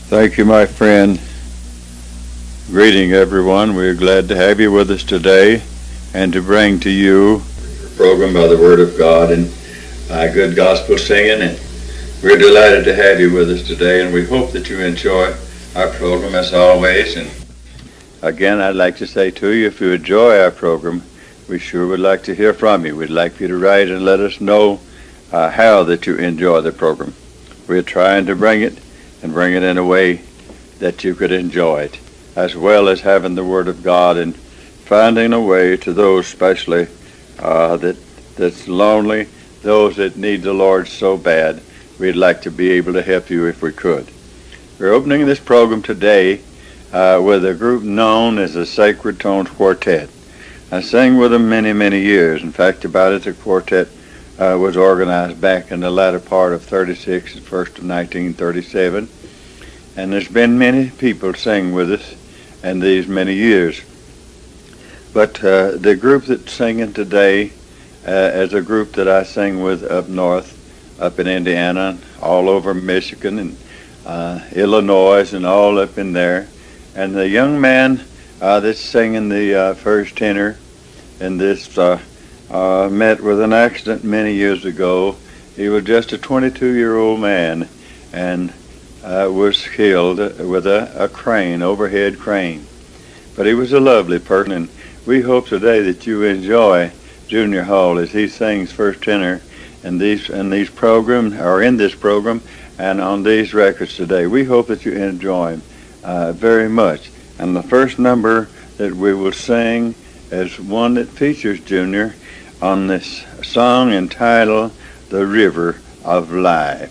Thank you, my friend. Greeting, everyone. We're glad to have you with us today and to bring to you a program by the Word of God and good gospel singing. And we're delighted to have you with us today, and we hope that you enjoy our program as always. And again, I'd like to say to you, if you enjoy our program, we sure would like to hear from you. We'd like for you to write and let us know how that you enjoy the program. We're trying to bring it in a way that you could enjoy it, as well as having the Word of God and finding a way to those especially that's lonely, those that need the Lord so bad. We'd like to be able to help you if we could. We're opening this program today with a group known as the Sacred Tones Quartet. I sang with them many, many years. In fact, about it, the quartet was organized back in the latter part of 36 and first of 1937. And there's been many people sing with us in these many years. But the group that's singing today is a group that I sing with up north, up in Indiana, all over Michigan and Illinois and all up in there. And the young man that's singing the first tenor in this met with an accident many years ago. He was just a 22-year-old man and was killed with a crane, overhead crane. But he was a lovely person, and we hope today that you enjoy Junior Hall as he sings first tenor in these programs, or in this program, and on these records today. We hope that you enjoy him very much. And the first number that we will sing is one that features Junior on this song entitled "The River of Life."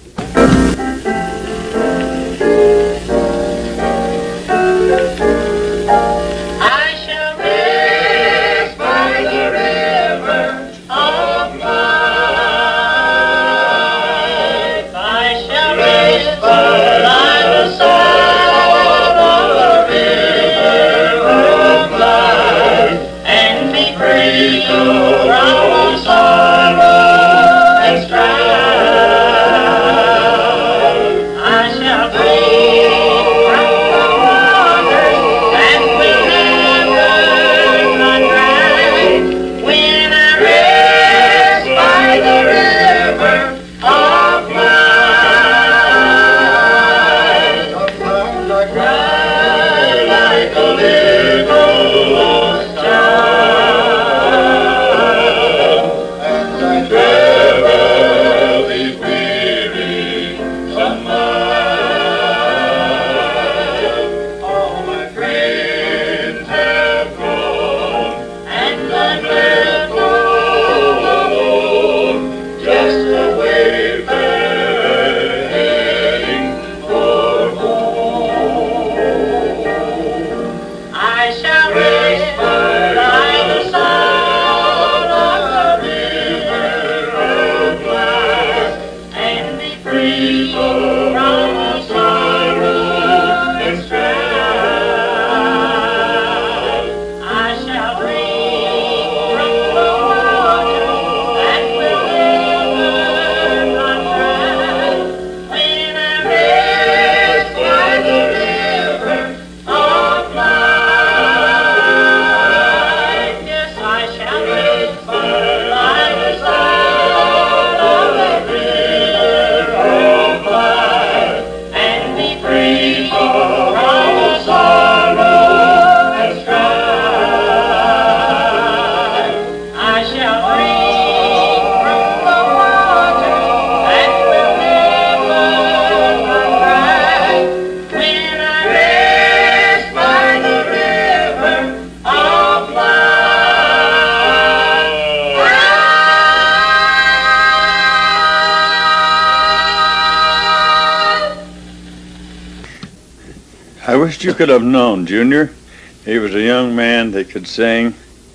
I wished you could have known Junior. He was a young man that could sing,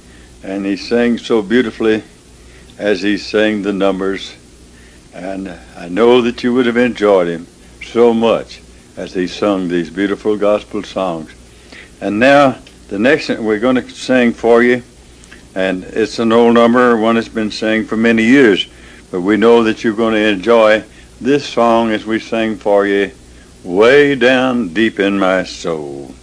and he sang so beautifully as he sang the numbers. And I know that you would have enjoyed him so much as he sung these beautiful gospel songs. And now, the next one we're going to sing for you, and it's an old number, one that's been sang for many years, but we know that you're going to enjoy this song as we sing for you, way down deep in my soul.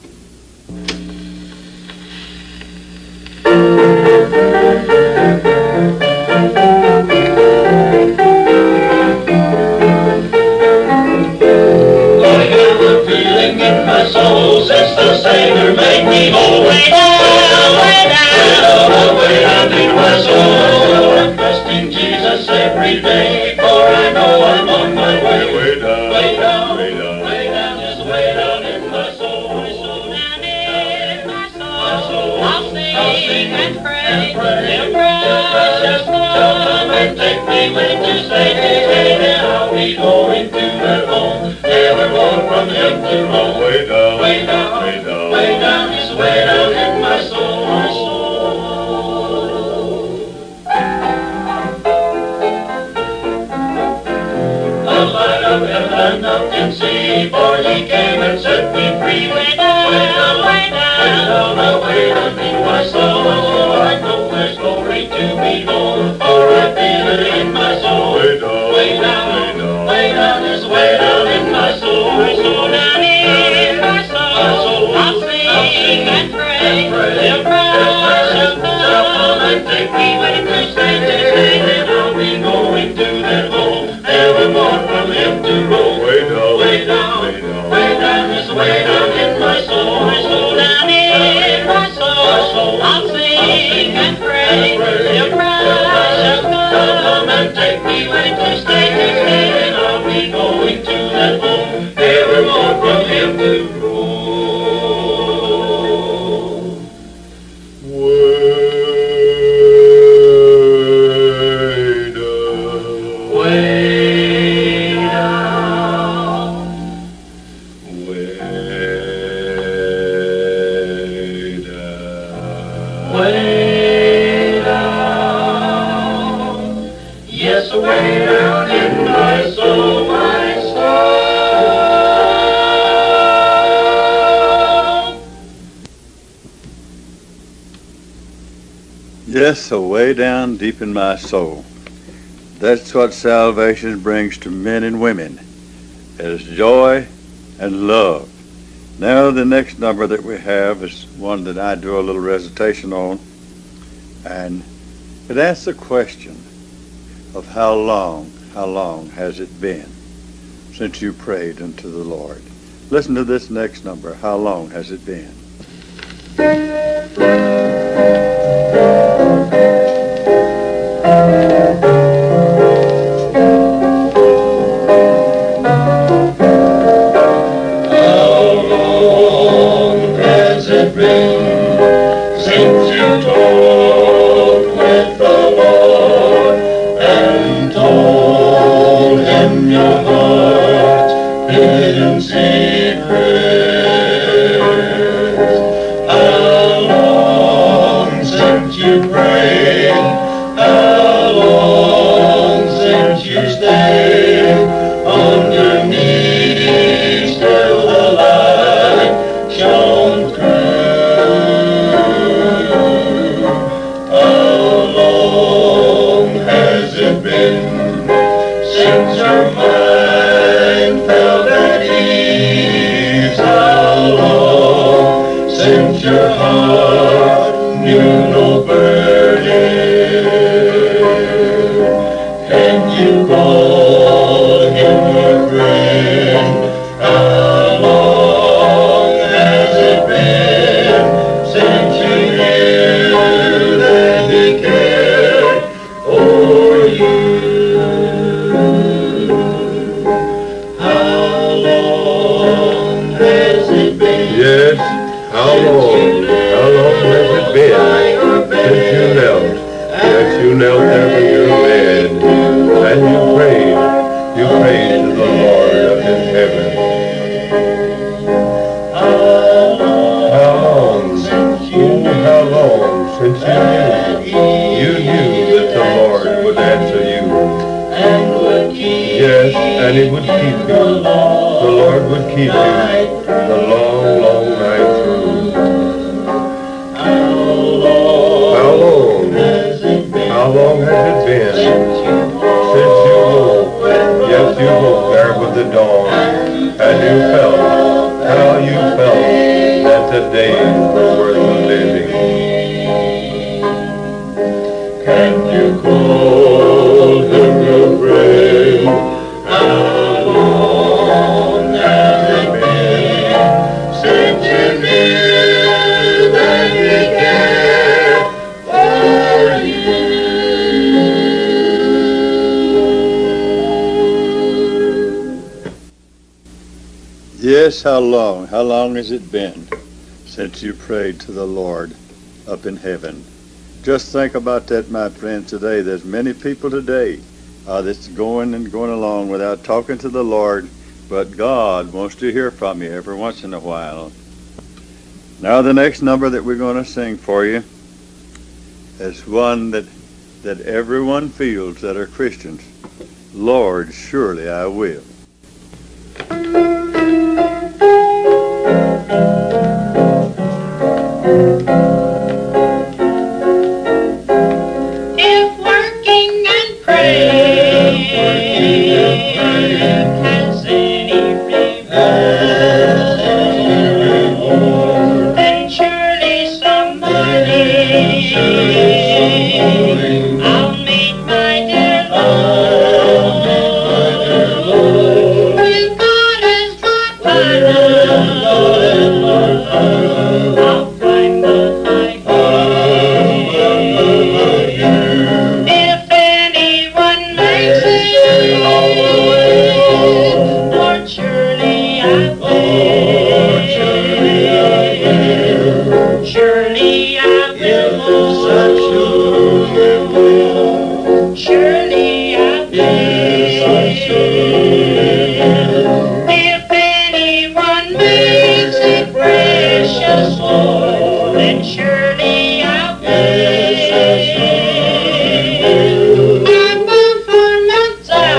Since the Savior made me whole, way down, way down, way down in my soul. I'm trusting Jesus every day, for I know I'm on my way. Way down, way down, way down, way down, just way down in my soul. Down in my soul, I'll sing and pray. Till precious come and take me with you safely. Then I'll be going to that home, evermore from him to roam. Way down, way down, way down, way down, just way down in my soul, my soul. The light of heaven now can see, for he came and set me free. Way down, way down, way down, way down in my soul. I know there's glory to behold, for I feel it in my soul. Way down, way down, way down, way down, just way down in my soul, my soul. Down in my soul, I'll sing and pray. Till precious come and take me with you safely. Then I'll be going to that home, evermore from him to roam. Way down, way down, way down, way down, just way down in my soul, my soul. Down in my soul, I'll sing and pray. Till precious come and take me with you safely. Then I'll be going to that home, evermore from him to roam. Way down, yes, way down in my soul, my soul. Yes, away down deep in my soul. That's what salvation brings to men and women, is joy and love. Now the next number that we have is one that I do a little recitation on, and it asks the question of how long has it been since you prayed unto the Lord? Listen to this next number. How long has it been? Since you talked with the Lord and told him your heart's hidden secrets. How long since you prayed? How long since you stayed on your knees till the light shone through? Since your mind felt at ease, how long since your heart knew no burden? Can you call him your friend? How long has it been since you knew that he cared for you? Yes, how long has it been since you knelt? Yes, you knelt there when you were bed, and you prayed to the Lord up in heaven. How long since you knew that the Lord would answer you? Yes, and he would keep you. The Lord would keep you the long, long night through. How long has it been since you woke? Yes, you woke there with the dawn, and Yes, how long? How long has it been since you prayed to the Lord up in heaven? Just think about that, my friends, today. There's many people today that's going along without talking to the Lord, but God wants to hear from you every once in a while. Now the next number that we're going to sing for you is one that everyone feels that are Christians. Lord, surely I will. If working and praying has any reward, then surely somebody I'll meet my dear Lord. When God has got my love, I'll climb the high hill. If anyone makes it, Lord, surely I will. Surely I will. Surely I will. If anyone makes it, precious Lord, then surely I will. I'm bound for Mount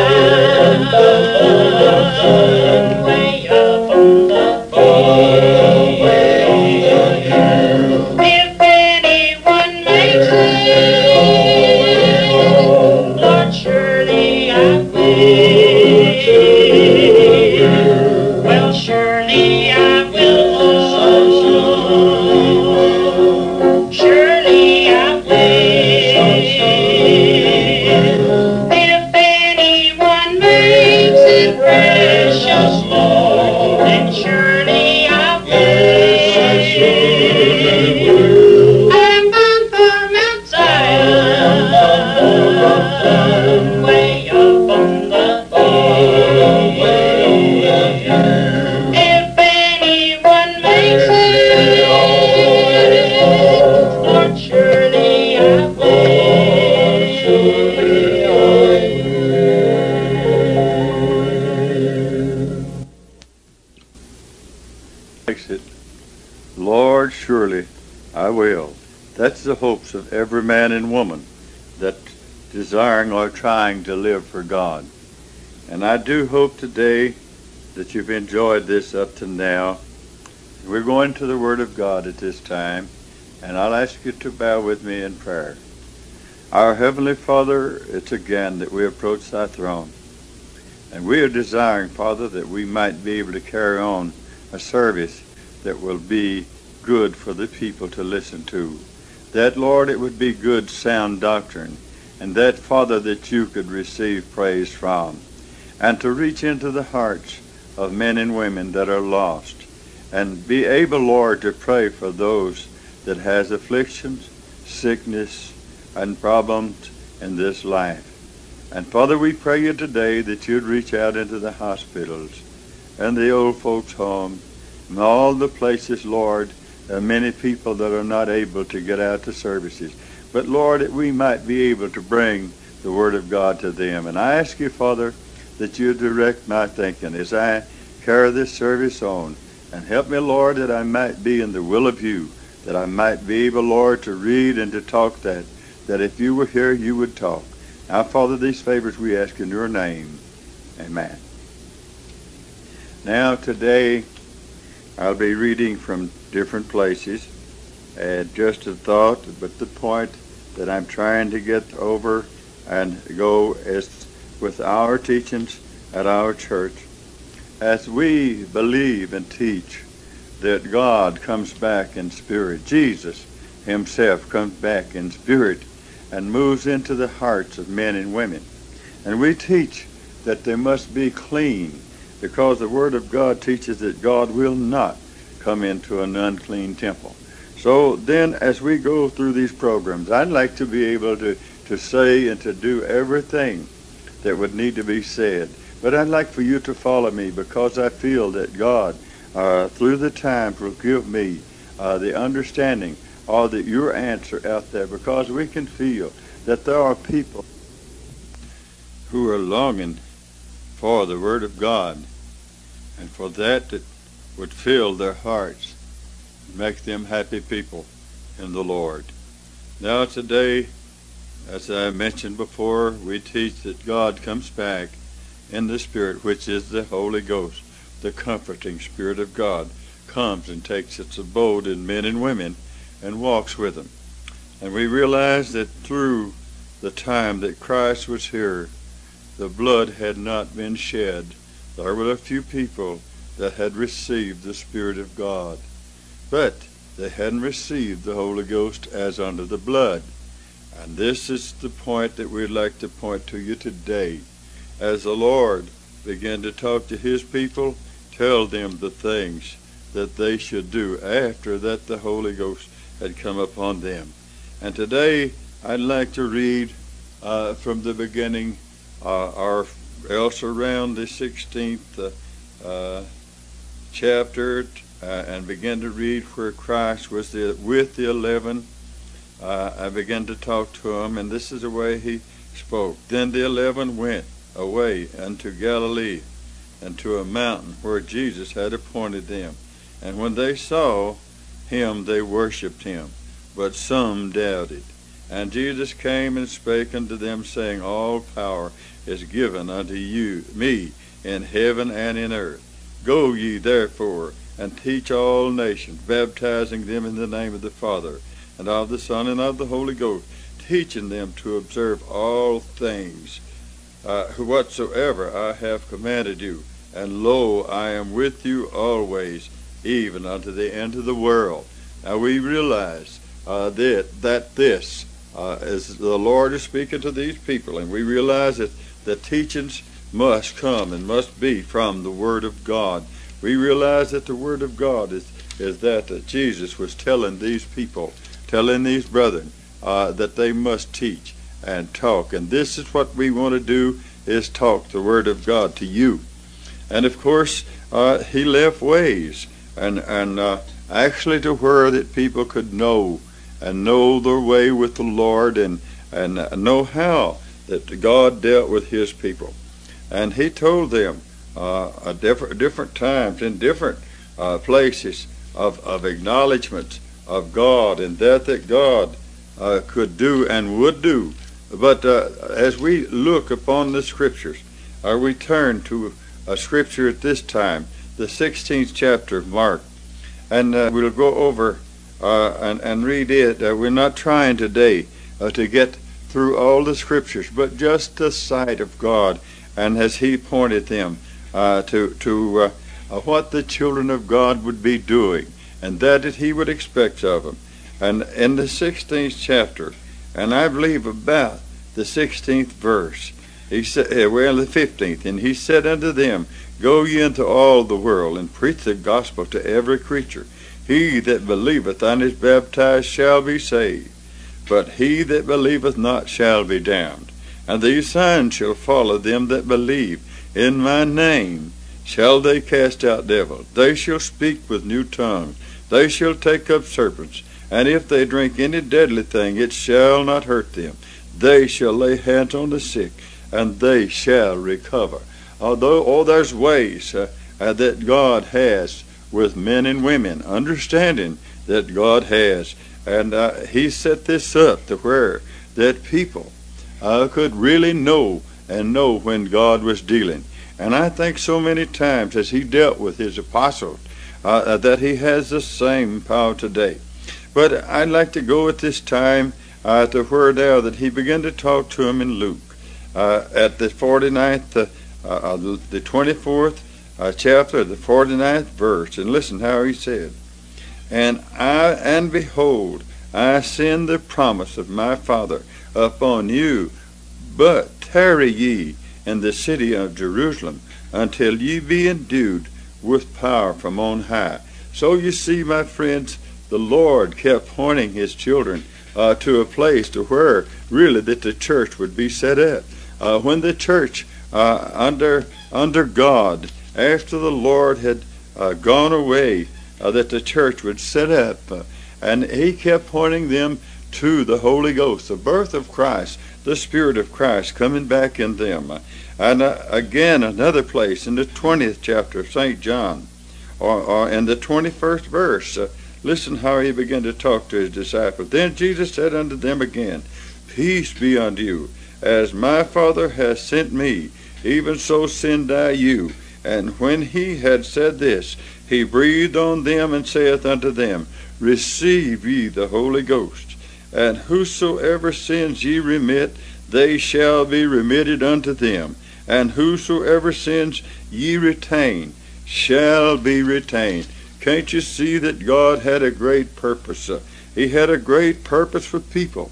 Zion, way up on the hill. If anyone makes it, Lord, surely I will. Well, surely I will. Surely I will. If anyone makes it, precious Lord, then surely I will. I'm bound for Mount Zion, way up on the hill. If anyone makes it, Lord, surely I will. Makes it, Lord, surely I will. That's the hopes of every man and woman that desiring or trying to live for God. And I do hope today that you've enjoyed this up to now. We're going to the Word of God at this time, and I'll ask you to bow with me in prayer. Our Heavenly Father, it's again that we approach thy throne. And we are desiring, Father, that we might be able to carry on a service that will be good for the people to listen to. That, Lord, it would be good, sound doctrine. And that, Father, that you could receive praise from. And to reach into the hearts of men and women that are lost. And be able, Lord, to pray for those that has afflictions, sickness, and problems in this life. And Father, we pray you today that you'd reach out into the hospitals and the old folks' home and all the places, Lord. There are many people that are not able to get out to services. But Lord, that we might be able to bring the Word of God to them. And I ask you, Father, that you direct my thinking as I carry this service on. And help me, Lord, that I might be in the will of you. That I might be able, Lord, to read and to talk that if you were here, you would talk. Now, Father, these favors we ask in your name. Amen. Now, today, I'll be reading from different places. Just a thought, but the point that I'm trying to get over and go is with our teachings at our church. As we believe and teach that God comes back in spirit, Jesus himself comes back in spirit and moves into the hearts of men and women. And we teach that they must be clean, because the Word of God teaches that God will not come into an unclean temple. So then, as we go through these programs, I'd like to be able to say and to do everything that would need to be said. But I'd like for you to follow me, because I feel that God, through the times, will give me the understanding or your answer out there, because we can feel that there are people who are longing for the Word of God, and for that would fill their hearts, make them happy people in the Lord. Now today, as I mentioned before, we teach that God comes back in the Spirit, which is the Holy Ghost. The comforting Spirit of God comes and takes its abode in men and women and walks with them. And we realize that through the time that Christ was here, the blood had not been shed. There were a few people that had received the Spirit of God, but they hadn't received the Holy Ghost as under the blood. And this is the point that we'd like to point to you today. As the Lord began to talk to his people, tell them the things that they should do after that the Holy Ghost had come upon them. And today I'd like to read from the beginning, or else around the 16th chapter, and begin to read where Christ was with the 11. I began to talk to him, and this is the way he spoke. Then the 11 went away unto Galilee, and to a mountain where Jesus had appointed them. And when they saw him, they worshipped him, but some doubted. And Jesus came and spake unto them, saying, All power is given unto me in heaven and in earth. Go ye therefore, and teach all nations, baptizing them in the name of the Father, and of the Son, and of the Holy Ghost, teaching them to observe all things whatsoever I have commanded you. And lo, I am with you always, even unto the end of the world. Now we realize that this as the Lord is speaking to these people, and we realize that the teachings must come and must be from the Word of God. We realize that the Word of God is that Jesus was telling these people, telling these brethren, that they must teach and talk. And this is what we want to do, is talk the Word of God to you. And of course, he left ways and actually to where that people could know their way with the Lord, and know how that God dealt with his people. And he told them at different times in different places of acknowledgement of God, and that God could do and would do. But as we look upon the scriptures, we turn to a scripture at this time, the 16th chapter of Mark, and we'll go over and read it. We're not trying today to get through all the scriptures, but just the sight of God, and as he pointed them to what the children of God would be doing, and that he would expect of them. And in the 16th chapter, and I believe about the 16th verse, he said, the 15th, and he said unto them, Go ye into all the world, and preach the gospel to every creature. He that believeth and is baptized shall be saved, but he that believeth not shall be damned. And these signs shall follow them that believe. In my name shall they cast out devils. They shall speak with new tongues. They shall take up serpents. And if they drink any deadly thing, it shall not hurt them. They shall lay hands on the sick, and they shall recover. Although there's ways that God has with men and women, understanding that God has. And he set this up to where that people could really know when God was dealing. And I think so many times as he dealt with his apostles, that he has the same power today. But I'd like to go at this time to where now that he began to talk to him in Luke at the 49th, the 24th chapter, the 49th verse. And listen how he said, And behold, I send the promise of my Father upon you, but tarry ye in the city of Jerusalem until ye be endued with power from on high. So you see, my friends, the Lord kept pointing his children to a place to where really that the church would be set at. When the church under God, after the Lord had gone away, that the church would set up. And he kept pointing them to the Holy Ghost, the birth of Christ, the Spirit of Christ coming back in them. And again, another place in the 20th chapter of St. John, or in the 21st verse, listen how he began to talk to his disciples. Then Jesus said unto them again, Peace be unto you. As my Father has sent me, even so send I you. And when he had said this, he breathed on them and saith unto them, Receive ye the Holy Ghost. And whosoever sins ye remit, they shall be remitted unto them. And whosoever sins ye retain, shall be retained. Can't you see that God had a great purpose? He had a great purpose for people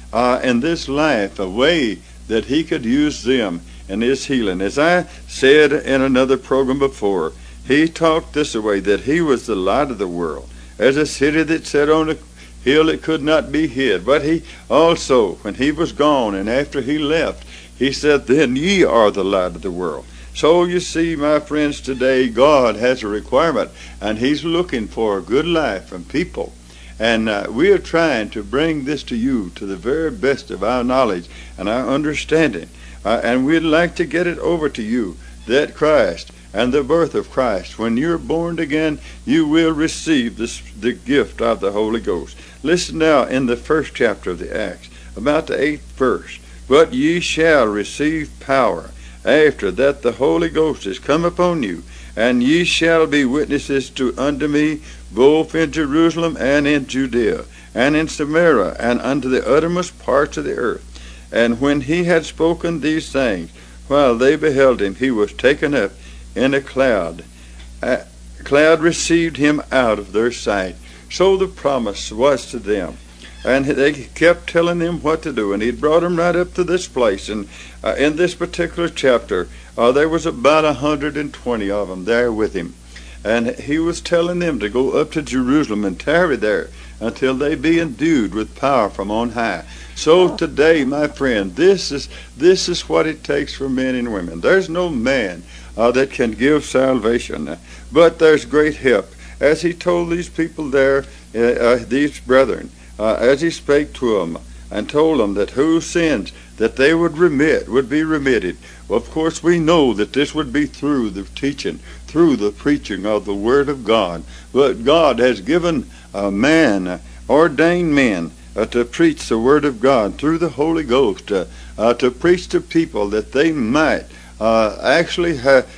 in this life, a way that he could use them in his healing. As I said in another program before, he talked this way, that he was the light of the world, as a city that sat on a hill that could not be hid. But he also, when he was gone and after he left, he said, Then ye are the light of the world. So you see, my friends, today God has a requirement, and he's looking for a good life from people. And we are trying to bring this to you to the very best of our knowledge and our understanding. And we'd like to get it over to you, that Christ and the birth of Christ, when you're born again, you will receive the gift of the Holy Ghost. Listen now in the 1st chapter of the Acts, about the 8th verse. But ye shall receive power after that the Holy Ghost is come upon you, and ye shall be witnesses unto me both in Jerusalem and in Judea, and in Samaria, and unto the uttermost parts of the earth. And when he had spoken these things, while they beheld him, he was taken up in a cloud. A cloud received him out of their sight. So the promise was to them. And they kept telling them what to do. And he brought them right up to this place. And in this particular chapter, there was about 120 of them there with him. And he was telling them to go up to Jerusalem and tarry there until they be endued with power from on high. So today, my friend, this is what it takes for men and women. There's no man that can give salvation, but there's great help. As he told these people there, these brethren, as he spake to them and told them that whose sins that they would remit would be remitted. Well, of course, we know that this would be through the teaching, through the preaching of the Word of God. But God has given man, ordained men, to preach the Word of God through the Holy Ghost, to preach to people that they might actually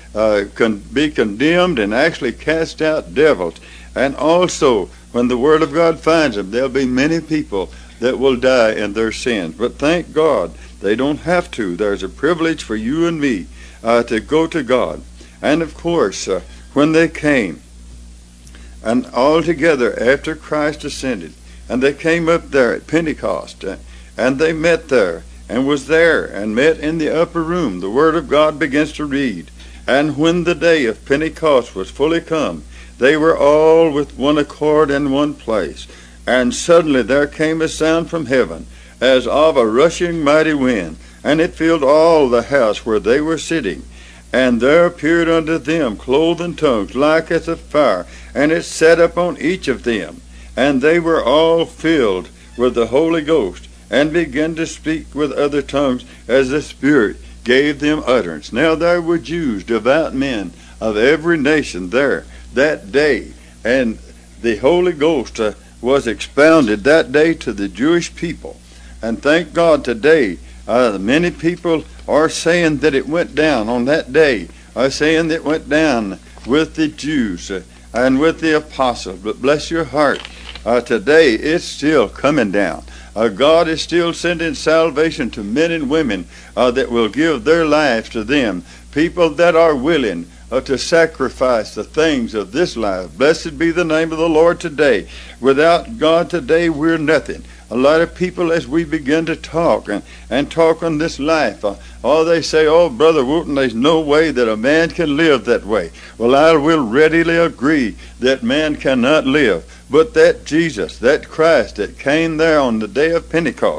be condemned and actually cast out devils. And also, when the Word of God finds them, there'll be many people that will die in their sins. But thank God, they don't have to. There's a privilege for you and me to go to God. And of course, when they came, and all together after Christ ascended, and they came up there at Pentecost, and they met there, and was there, and met in the upper room, the Word of God begins to read. And when the day of Pentecost was fully come, they were all with one accord in one place. And suddenly there came a sound from heaven, as of a rushing mighty wind, and it filled all the house where they were sitting. And there appeared unto them cloven tongues like as of fire, and it sat upon each of them. And they were all filled with the Holy Ghost, and began to speak with other tongues as the Spirit gave them utterance. Now there were Jews, devout men of every nation there that day, and the Holy Ghost was expounded that day to the Jewish people. And thank God today, many people are saying that it went down on that day, are saying that it went down with the Jews and with the apostles. But bless your heart, today it's still coming down. God is still sending salvation to men and women that will give their lives to them. People that are willing to sacrifice the things of this life. Blessed be the name of the Lord today. Without God today, we're nothing. A lot of people, as we begin to talk and talk on this life, they say, oh, Brother Wooten, there's no way that a man can live that way. Well, I will readily agree that man cannot live. But that Jesus, that Christ that came there on the day of Pentecost,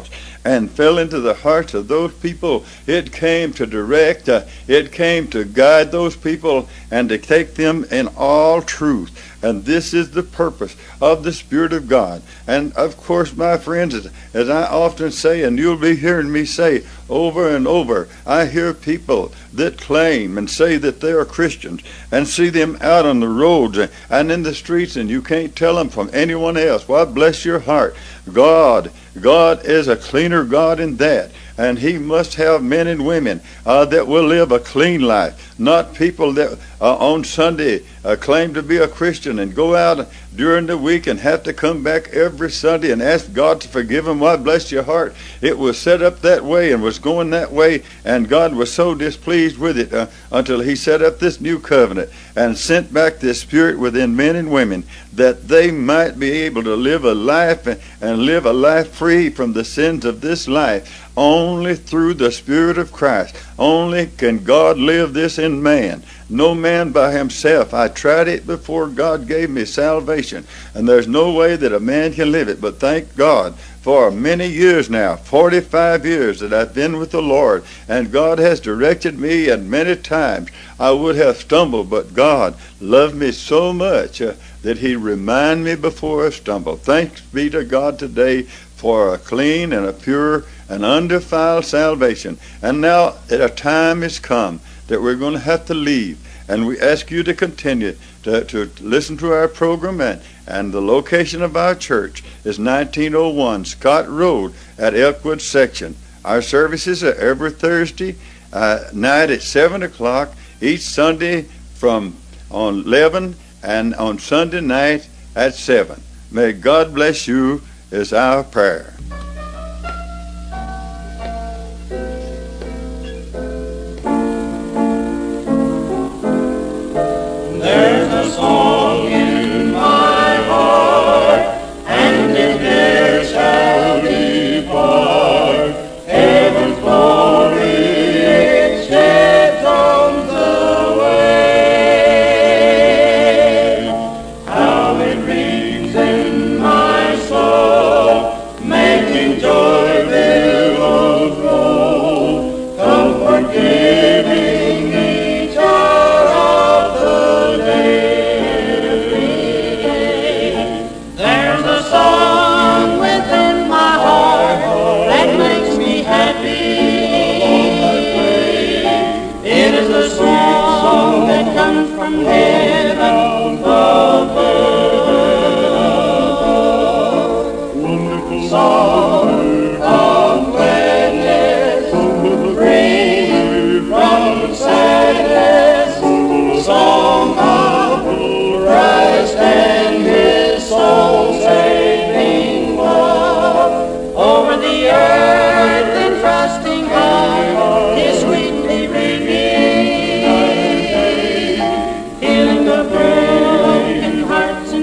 and fell into the hearts of those people. It came to direct, it came to guide those people and to take them in all truth. And this is the purpose of the Spirit of God. And of course, my friends, as I often say, and you'll be hearing me say over and over, I hear people that claim and say that they are Christians and see them out on the roads and in the streets, and you can't tell them from anyone else. Well, bless your heart. God is a cleaner God in that. And he must have men and women that will live a clean life, not people that on Sunday claim to be a Christian and go out during the week and have to come back every Sunday and ask God to forgive them. Why, bless your heart, it was set up that way and was going that way, and God was so displeased with it until he set up this new covenant and sent back this Spirit within men and women that they might be able to live a life and live a life free from the sins of this life. Only through the Spirit of Christ. Only can God live this in man. No man by himself. I tried it before God gave me salvation, and there's no way that a man can live it. But thank God for many years now, 45 years that I've been with the Lord, and God has directed me, and many times I would have stumbled, but God loved me so much that he reminded me before I stumbled. Thanks be to God today for a clean and a pure and undefiled salvation. And now a time has come that we're going to have to leave, and we ask you to continue to listen to our program, and the location of our church is 1901 Scott Road at Elkwood Section. Our services are every Thursday night at 7 o'clock, each Sunday from on 11, and on Sunday night at 7. May God bless you is our prayer. There's a song in my heart, and if there shall depart, heaven's glory it sheds on the way. How it rings in my soul, making joy billows roll, comfort giving each hour of the day. There's a song within my heart that makes me happy. It is a song that comes from heaven above. Wonderful song of gladness, free from sadness, song of Christ and his soul-saving love. Over the earth in trusting heart is sweetly ringing, healing the broken hearts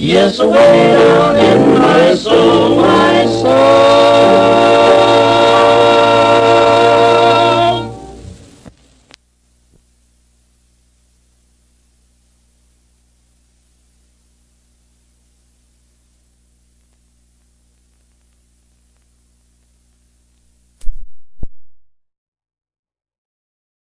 Yes, away down in